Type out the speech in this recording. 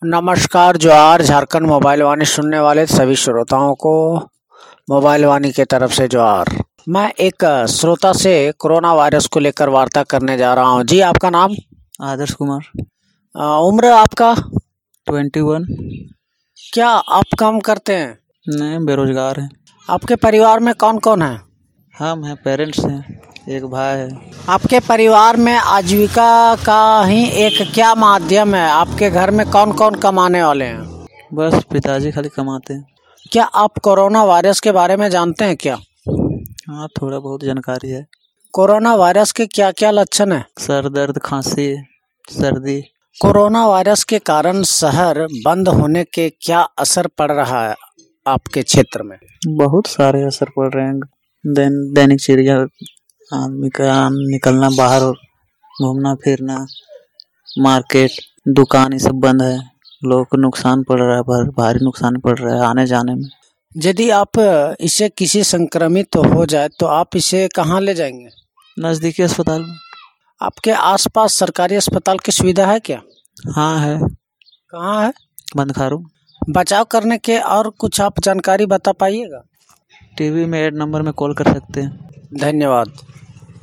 नमस्कार जोहार झारखंड मोबाइल वाणी सुनने वाले सभी श्रोताओं को मोबाइल वाणी के तरफ से जोहार। मैं एक श्रोता से कोरोना वायरस को लेकर वार्ता करने जा रहा हूं। जी आपका नाम? आदर्श कुमार। उम्र आपका? 21। क्या आप काम करते हैं? नहीं, बेरोजगार है। आपके परिवार में कौन कौन है? हम हैं, पेरेंट्स हैं, एक भाई है। आपके परिवार में आजीविका का ही एक क्या माध्यम है? आपके घर में कौन कौन कमाने वाले हैं? बस पिताजी खाली कमाते हैं। क्या आप कोरोना वायरस के बारे में जानते हैं क्या? हाँ, थोड़ा बहुत जानकारी है। कोरोना वायरस के क्या क्या लक्षण हैं? सर दर्द, खांसी, सर्दी। कोरोना वायरस के कारण शहर बंद होने के क्या असर पड़ रहा है आपके क्षेत्र में? बहुत सारे असर पड़ रहे हैं। दैनिक चिड़िया आदमी का निकलना, बाहर घूमना फिरना, मार्केट, दुकान, ये सब बंद है। लोगों को नुकसान पड़ रहा है, भारी नुकसान पड़ रहा है आने जाने में। यदि आप इसे किसी संक्रमित हो जाए तो आप इसे कहाँ ले जाएंगे? नज़दीकी अस्पताल में। आपके आसपास सरकारी अस्पताल की सुविधा है क्या? हाँ है। कहाँ है? बंदखारू। बचाव करने के और कुछ आप जानकारी बता पाइएगा? टीवी में ऐड नंबर में कॉल कर सकते हैं। धन्यवाद।